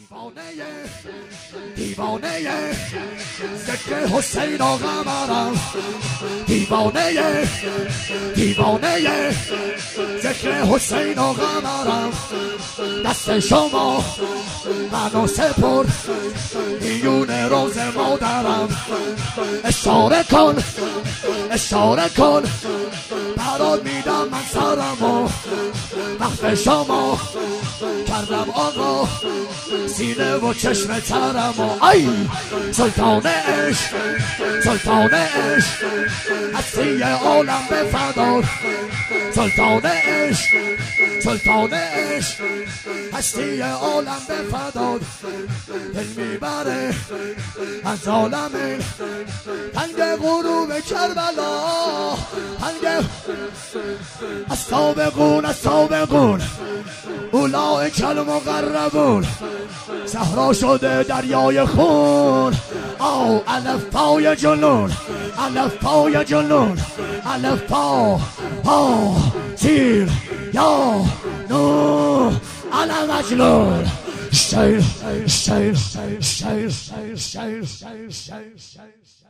دیوانه ذکر حسین و قمرم، دیوانه ذکر حسین و قمرم. دست شما منو سپرد میون روز مادرم. اشاره کن برات میدم من سرمو. وقت شما کردم آقا سینه و چشم ترمو. ای سلطان عشق هستی عالم به فدار. سلطان عشق هستی عالم به فدار. دل میبره از عالم تنگ غروب کربلا. السابقون اولئک المقربون. صحرا شده دریای خون. او الف پای جنون، الف پا تیر یا نور علم مجنون. شیر